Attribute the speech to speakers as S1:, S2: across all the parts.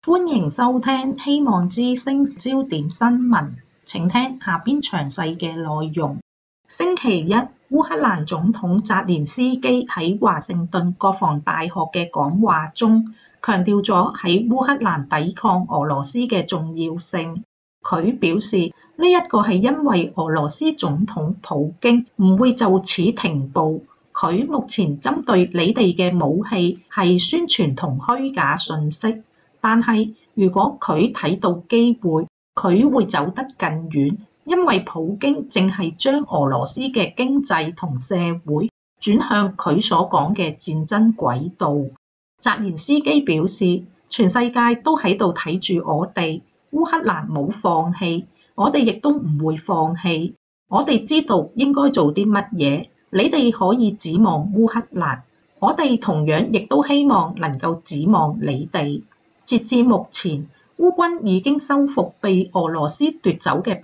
S1: 歡迎收聽希望之聲焦點新聞，請聽下邊詳細嘅內容。星期一，烏克蘭總統澤連斯基喺華盛頓國防大學嘅講話中，強調咗喺烏克蘭抵抗俄羅斯嘅重要性。佢表示，呢一個係因為俄羅斯總統普京唔會就此停步。佢目前針對你哋嘅武器係宣傳同虛假訊息，但係如果佢睇到機會，佢會走得更遠，因為普京正係將俄羅斯嘅經濟同社會轉向佢所講嘅戰爭軌道。澤連斯基表示，全世界都喺度睇住我哋，烏克蘭冇放棄，我哋亦都唔會放棄。我哋知道應該做啲乜嘢。你哋可以指望烏克蘭，我哋同樣亦都希望能夠指望你哋。截至目前，烏軍已經收復被俄羅斯奪走嘅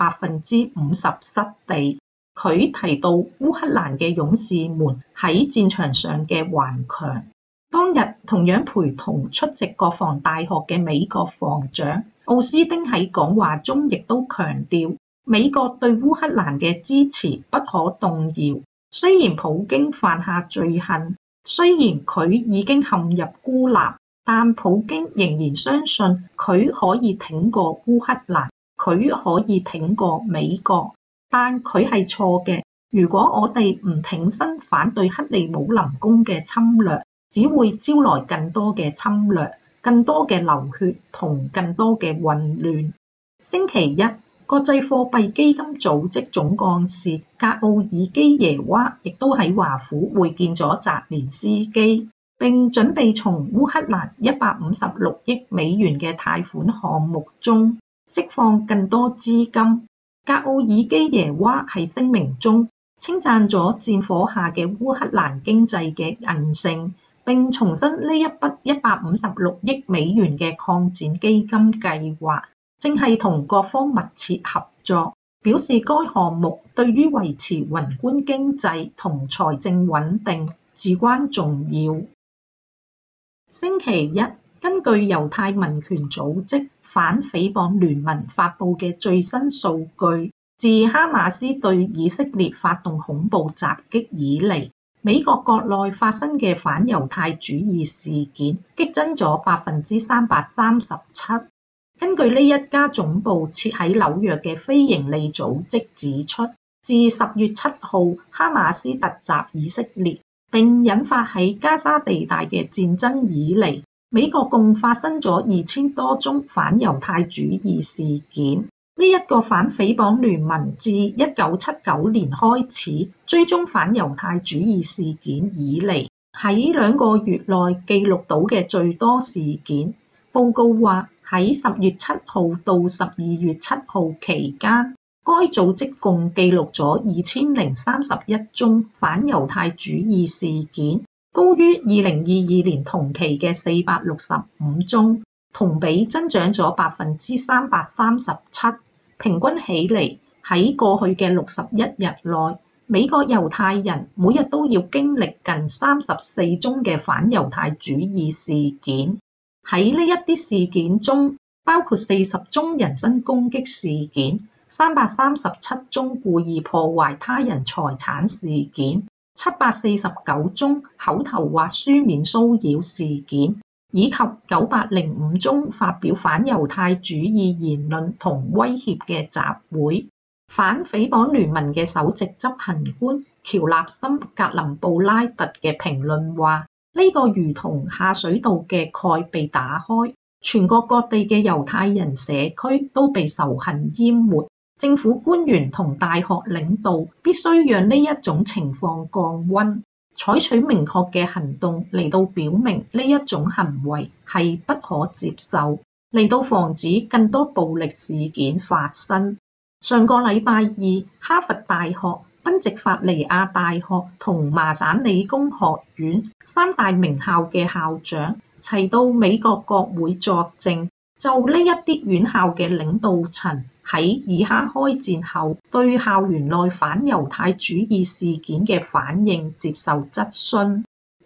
S1: 50%失地。佢提到烏克蘭嘅勇士們喺戰場上嘅頑強。當日同樣陪同出席國防大學嘅美國防長奧斯丁喺講話中亦都強調，美國對烏克蘭嘅支持不可動搖。雖然普京犯下罪行，雖然佢已經陷入孤立，但普京仍然相信佢可以挺過烏克蘭，佢可以挺過美國。但佢係錯嘅。如果我哋唔挺身反對克里姆林宮嘅侵略，只會招來更多嘅侵略、更多嘅流血同更多嘅混亂。星期一，國際貨幣基金組織總幹事格奧爾基耶娃亦都喺華府會見咗澤連斯基，並準備從烏克蘭156億美元嘅貸款項目中釋放更多資金。格奧爾基耶娃喺聲明中稱讚咗戰火下嘅烏克蘭經濟嘅韌性，並重申呢一筆156億美元嘅擴展基金計劃正係同各方密切合作，表示該項目對於維持宏觀經濟同財政穩定至關重要。星期一，根據猶太民權組織反誹謗聯盟發布嘅最新數據，自哈馬斯對以色列發動恐怖襲擊以嚟，美國國內發生嘅反猶太主義事件激增咗337%。根據呢一家總部設喺紐約嘅非營利組織指出，自10月7號哈馬斯突襲以色列並引發喺加沙地帶嘅戰爭以嚟，美國共發生咗2000多宗反猶太主義事件。呢一個反誹謗聯盟自1979年開始追蹤反猶太主義事件以嚟，喺2個月內記錄到嘅最多事件。報告話，喺10月7號到12月7號期間，該組織共記錄咗2031宗反猶太主義事件，高於2022年同期嘅465宗，同比增長咗337%。平均起嚟，喺過去嘅61日內，美國猶太人每日都要經歷近34宗嘅反猶太主義事件。喺呢一啲事件中，包括40宗人身攻擊事件、337宗故意破壞他人財產事件、749宗口頭或書面騷擾事件，以及905宗發表反猶太主義言論同威脅嘅集會。反誹謗聯盟嘅首席執行官喬納森·格林布拉特嘅評論話，呢個如同下水道嘅蓋被打開，全國各地嘅猶太人社區都被仇恨淹沒。政府官員同大學領導必須讓呢一種情況降溫，採取明確嘅行動嚟到表明呢一種行為係不可接受，嚟到防止更多暴力事件發生。上個禮拜二，哈佛大學、賓夕法尼亞大學同麻省理工學院3大名校嘅校長齊到美國國會作證，就呢一啲院校嘅領導層喺以哈開戰後對校園內反猶太主義事件嘅反應接受質詢。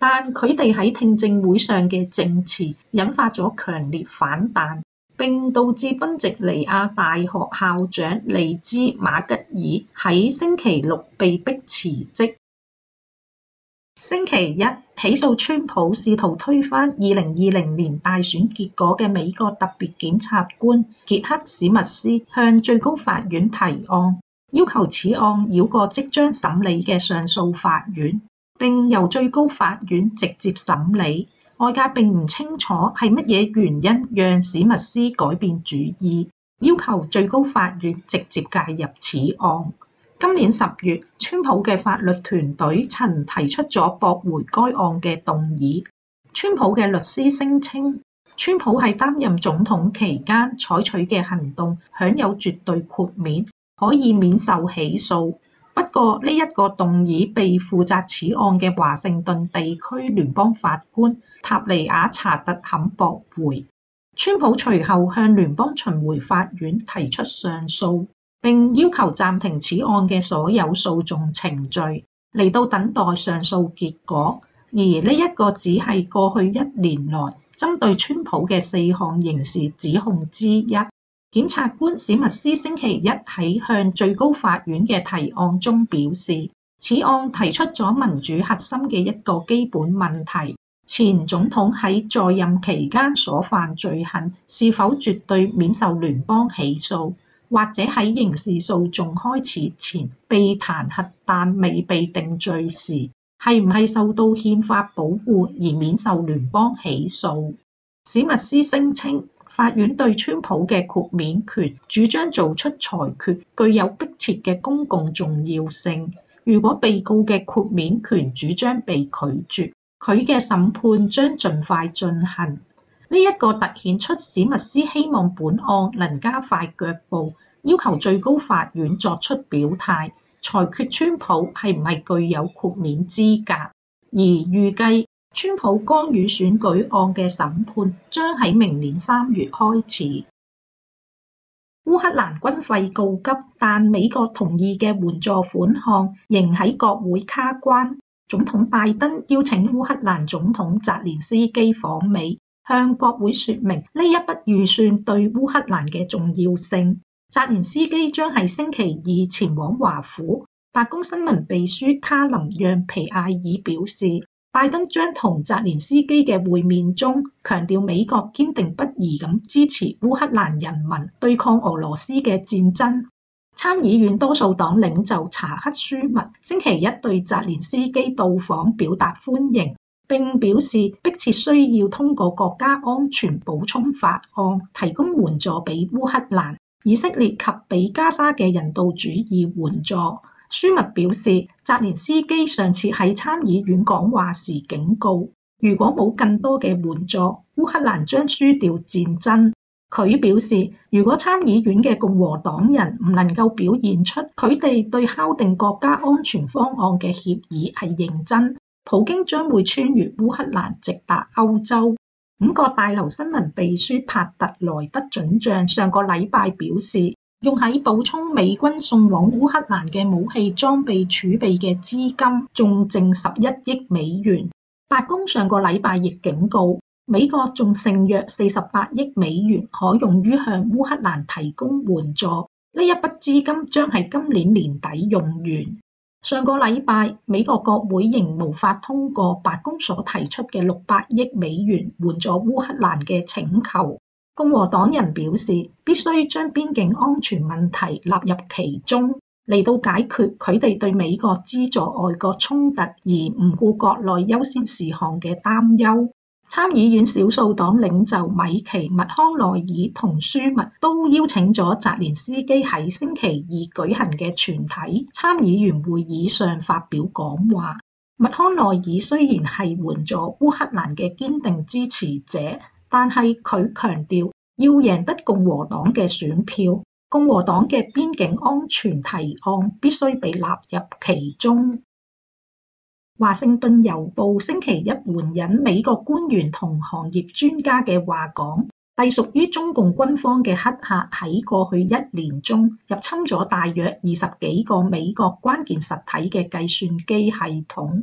S1: 但佢哋喺聽證會上嘅證詞引發咗強烈反彈，並導致賓夕尼亞大學校長利茲馬吉爾喺星期六被迫辭職。星期一，起訴川普試圖推翻2020年大選結果嘅美國特別檢察官傑克史密斯向最高法院提案，要求此案繞過即將審理嘅上訴法院，並由最高法院直接審理。外界並唔清楚係乜嘢原因讓史密斯改變主意，要求最高法院直接介入此案。今年10月，川普嘅法律團隊曾提出咗駁回該案嘅動議。川普嘅律師聲稱，川普喺擔任總統期間採取嘅行動享有絕對豁免，可以免受起訴。不過呢一個動議被負責此案嘅華盛頓地區聯邦法官塔尼亞查特肯駁回。川普隨後向聯邦巡迴法院提出上訴，並要求暫停此案嘅所有訴訟程序，嚟到等待上訴結果。而呢一個只係過去1年內針對川普嘅4項刑事指控之一。檢察官史密斯星期一喺向最高法院嘅提案中表示，此案提出咗民主核心嘅一個基本問題：前總統喺在任期間所犯罪行是否絕對免受聯邦起訴，或者喺刑事訴訟開始前被彈劾但未被定罪時，係唔係受到憲法保護而免受聯邦起訴？史密斯聲稱，法院對川普嘅豁免權主張做出裁決具有迫切嘅公共重要性。如果被告嘅豁免權主張被拒絕，佢嘅審判將盡快進行。呢一個突顯出史密斯希望本案能加快腳步，要求最高法院作出表態，裁決川普係唔係具有豁免資格。而預計川普干預選舉案嘅審判將喺明年3月開始。烏克蘭軍費告急，但美國同意嘅援助款項仍喺國會卡關。總統拜登邀請烏克蘭總統澤連斯基訪美，向國會說明呢一筆預算對烏克蘭嘅重要性。澤連斯基將喺星期2前往華府。白宮新聞秘書卡林讓皮埃爾表示，拜登將同澤連斯基嘅會面中強調美國堅定不移咁支持烏克蘭人民對抗俄羅斯嘅戰爭。參議院多數黨領袖查克舒密星期一對澤連斯基到訪表達歡迎，並表示迫切需要通過國家安全補充法案提供援助俾烏克蘭、以色列及俾加沙嘅人道主義援助。舒密表示，澤連斯基上次喺參議院講話時警告，如果冇更多嘅援助，烏克蘭將輸掉戰爭。佢表示，如果參議院嘅共和黨人唔能夠表現出佢哋對敲定國家安全方案嘅協議係認真，普京將會穿越烏克蘭直達歐洲。5角大樓新聞秘書帕特萊德准將上個禮拜表示，用喺補充美軍送往烏克蘭嘅武器裝備儲備嘅資金仲剩11億美元。白宮上個禮拜亦警告，美國仲剩約48億美元可用於向烏克蘭提供援助，呢一筆資金將喺今年年底用完。上個禮拜，美國國會仍無法通過白宮所提出嘅600億美元援助烏克蘭嘅請求。共和黨人表示，必須將邊境安全問題納入其中，嚟到解決佢哋對美國資助外國衝突而唔顧國內優先事項嘅擔憂。參議院少數黨領袖米奇·麥康奈爾同舒密都邀請咗澤連斯基喺星期2舉行嘅全體參議員會議上發表講話。麥康奈爾雖然係援助烏克蘭嘅堅定支持者，但係佢強調要贏得共和黨嘅選票，共和黨嘅邊境安全提案必須被納入其中。華盛頓郵報星期一援引美國官員同行業專家嘅話講，隸屬於中共軍方嘅黑客喺過去1年中入侵咗大約20幾個美國關鍵實體嘅計算機系統。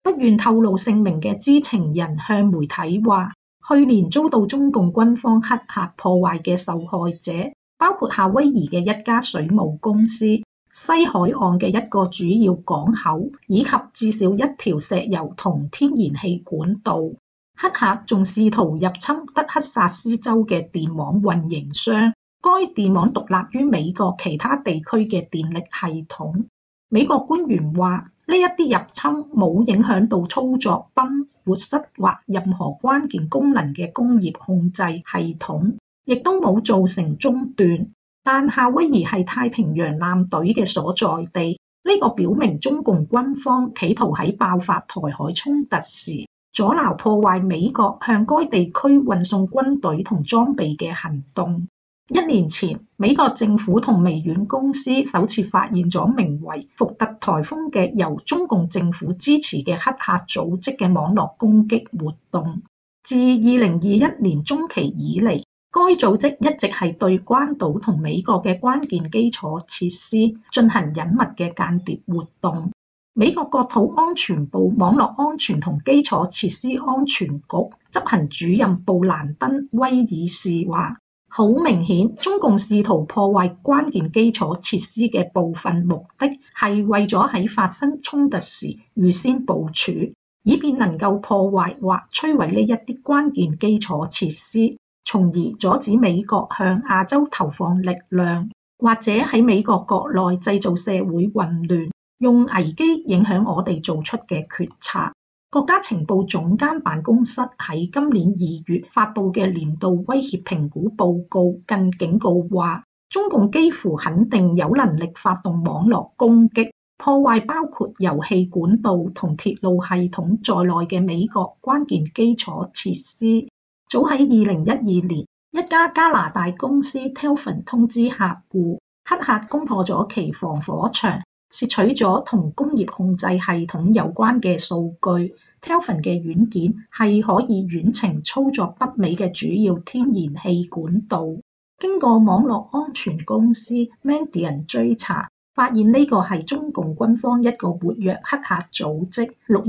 S1: 不願透露姓名嘅知情人向媒體話，去年遭到中共軍方黑客破壞嘅受害者，包括夏威夷嘅一家水務公司、西海岸嘅一個主要港口，以及至少一條石油同天然氣管道。黑客仲試圖入侵德克薩斯州嘅電網運營商，該電網獨立於美國其他地區嘅電力系統。美國官員話，呢一啲入侵冇影響到操作泵、活塞或任何關鍵功能嘅工業控制系統，亦都冇造成中斷。但夏威夷係太平洋艦隊嘅所在地，呢個表明中共軍方企圖喺爆發台海衝突時，阻撓破壞美國向該地區運送軍隊同裝備嘅行動。1年前，美國政府同微軟公司首次發現咗名為福特颱風嘅由中共政府支持嘅黑客組織嘅網絡攻擊活動。自2021年中期以嚟，該組織一直係對關島同美國嘅關鍵基礎設施進行隱密嘅間諜活動。美國國土安全部網絡安全同基礎設施安全局執行主任布蘭登·威爾士話，好明顯，中共試圖破壞關鍵基礎設施嘅部分目的係為咗喺發生衝突時預先部署，以便能夠破壞或摧毀呢一啲關鍵基礎設施，從而阻止美國向亞洲投放力量，或者喺美國國內製造社會混亂，用危機影響我哋做出嘅決策。國家情報總監辦公室喺今年2月發布嘅年度威脅評估報告更警告話，中共幾乎肯定有能力發動網絡攻擊，破壞包括油氣管道同鐵路系統在內嘅美國關鍵基礎設施。早喺2012年，一家加拿大公司 Telfon 通知客戶，黑客攻破咗其防火牆，竊取咗同工業控制系統有關嘅數據。Telfon 嘅軟件係可以遠程操作北美嘅主要天然氣管道。經過網絡安全公司 Mandiant 追查，發現呢個係中共軍方一個活躍黑客組織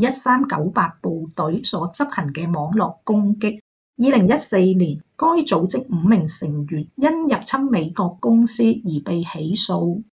S1: 61398部隊所執行嘅網絡攻擊。2014年，該組織5名成員因入侵美國公司而被起訴。